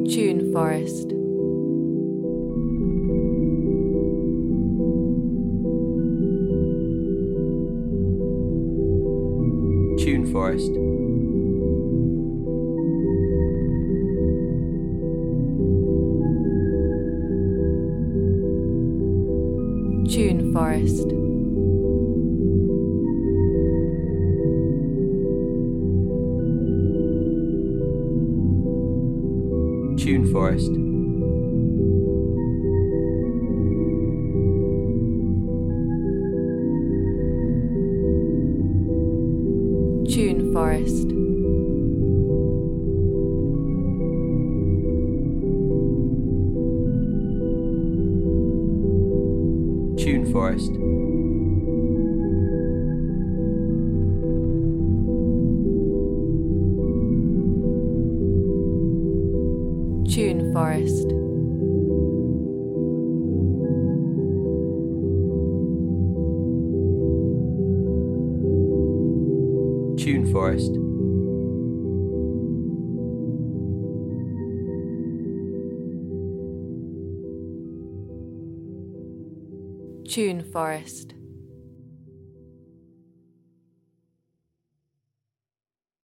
Tune Forest. Tune Forest. Tune Forest. Tune Forest. Tune Forest. Tune Forest. Tune Forest. Tune Forest. Tune Forest.